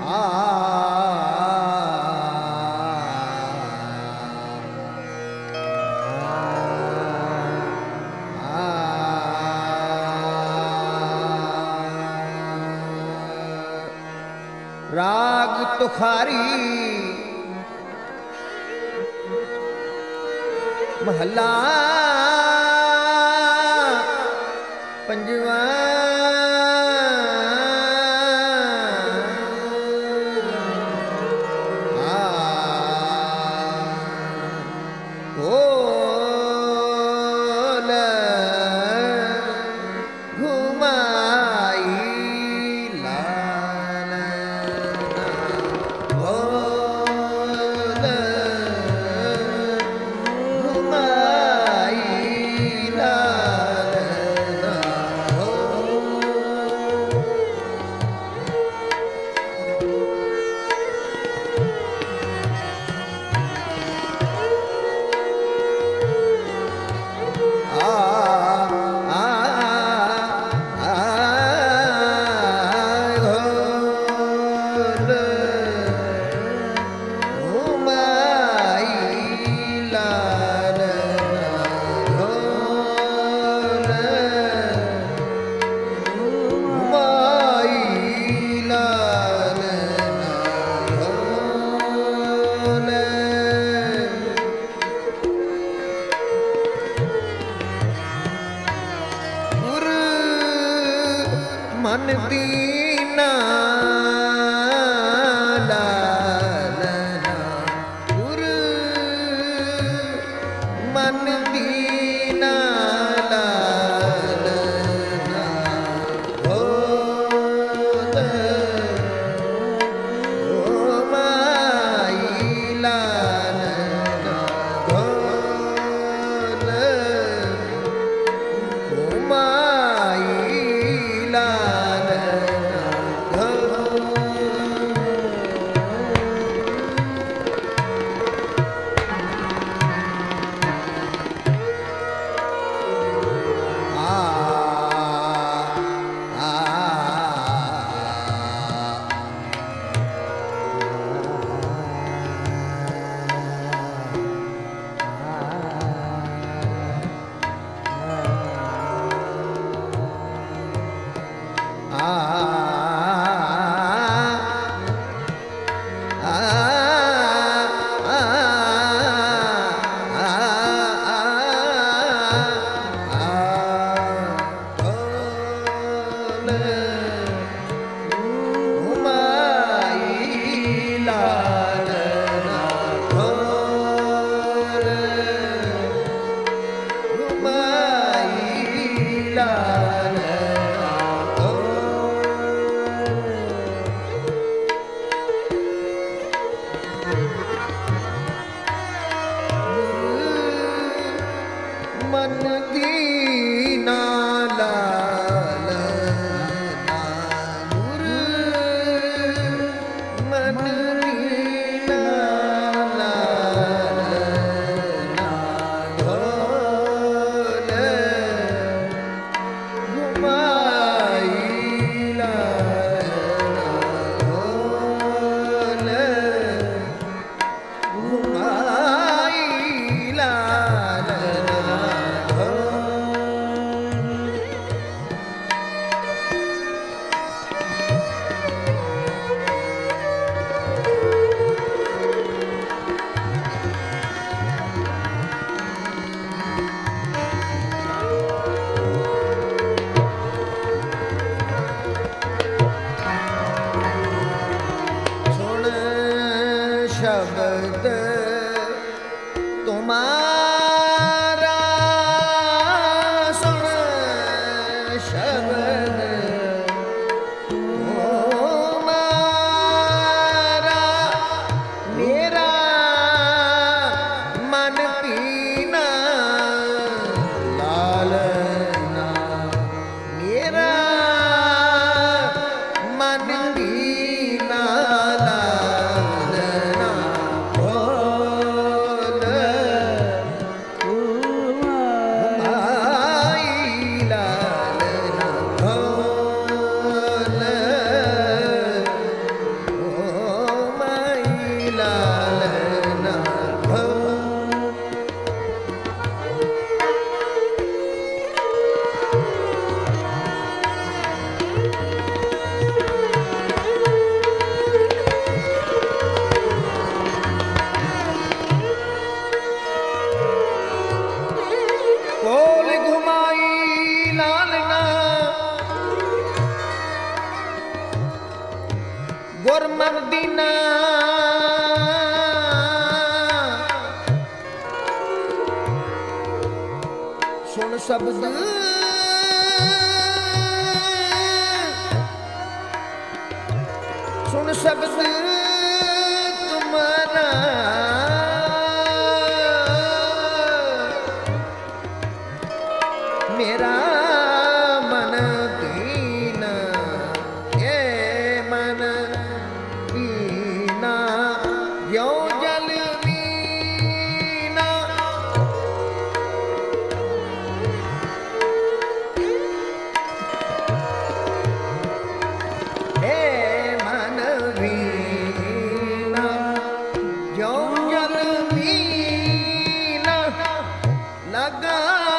राग तुखारी महला पंजवा मन दीना लालना गुर मन दीना लालना होत ओ माई लालना होत ओ माई मन दीना लालना गुर मन दीना लालना ढोल घुमाई लालना ढोल घुमाई लालना शब्द तुम्हारा सुन शब्द तुम्हारा मेरा मन पीना लालना मेरा मन पीना लालना ढोल गुरमन दीना सुन शब्द सुन शब्द तुम्हारा मेरा मन दीना ये मन दीना यो जल मीना हे मन वीना यो जल मीना लगा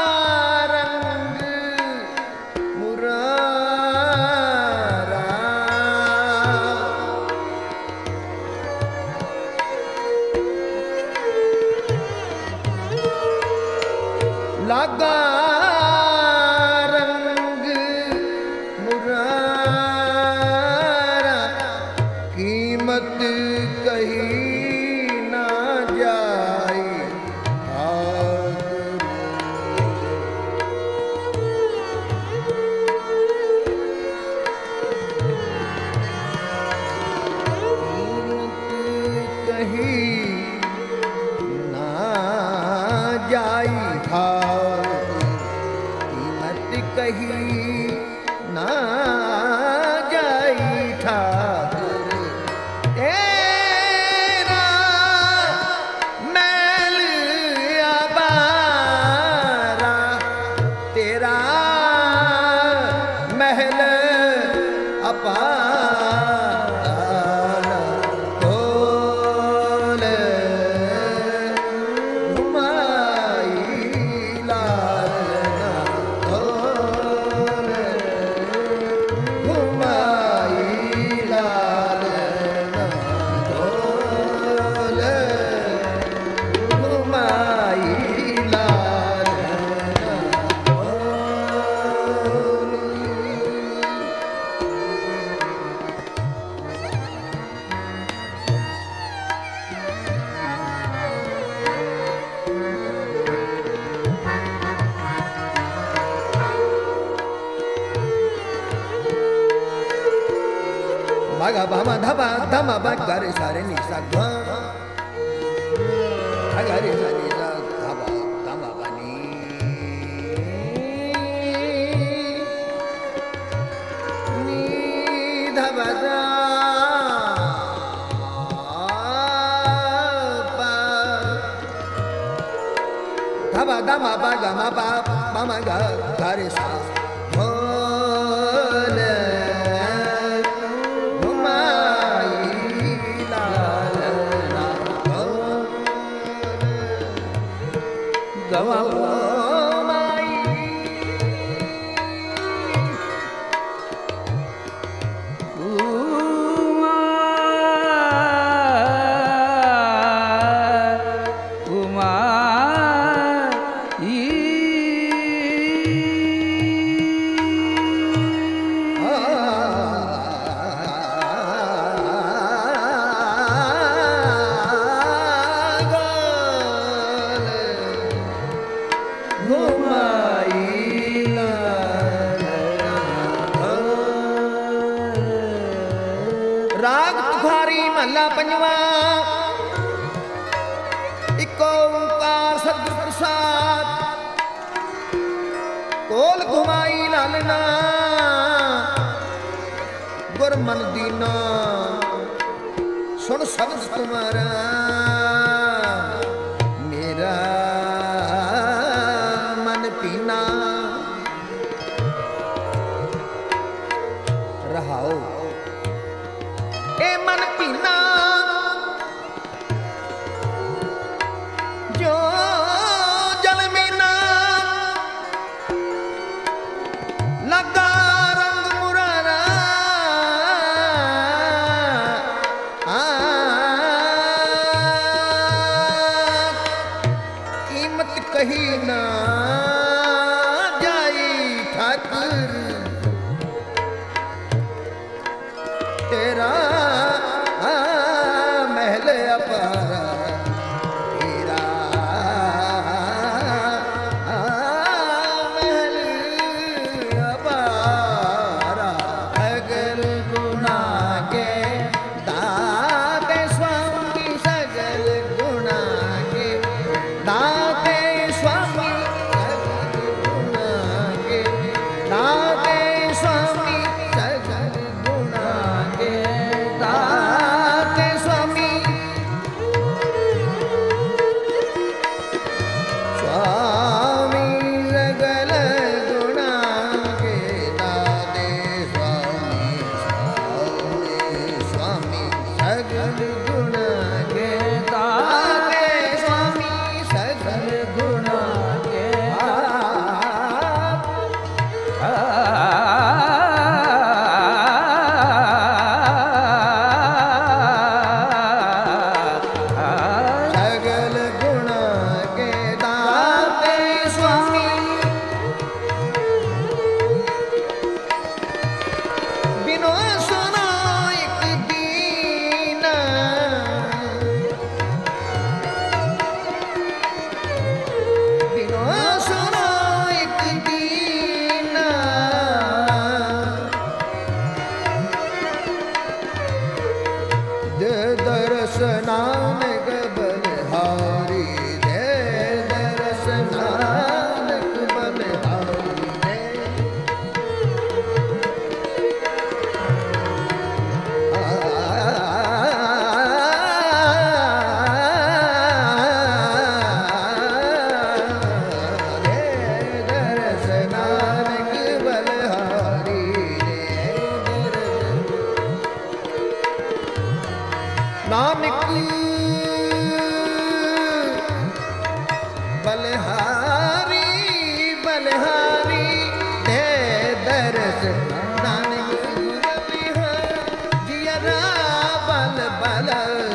लागा रंग मुरारा कीमत कही ना जाए कीमत कही ना जाई कही ना जाई ठाकुर तेरा मैल आबारा तेरा महल अपारा खोल Baga bama dhaba dhama bagare sare ni sagwa agare sare sa dhaba dhama bani ni dhaba da ba dhaba dhama baga ma ba mama ga gare sa राग तुखारी महला पंजवा एक ओंकार सतगुर प्रसाद कोल घुमाई लालना गुरमन दीना सुन शब्द तुम्हारा मेरा मन पीना रहाओ ए मन पीना जो जल मीना लगा रंग मुरारा कीमत कही ना जाई ठाकुर तेरा गुण के दाते स्वामी सगल गुण के सगल गुण के दाते स्वामी बिनो सुनो एक दीना बिनो सुनो एक दीना दे दरस नानक बलिहारी दे दरस नानक बलिहारी दे दरस नानक बलिहारी नानक बलिहारी बलिहारी दे दरस नानक बलिहारी जियरा बल बल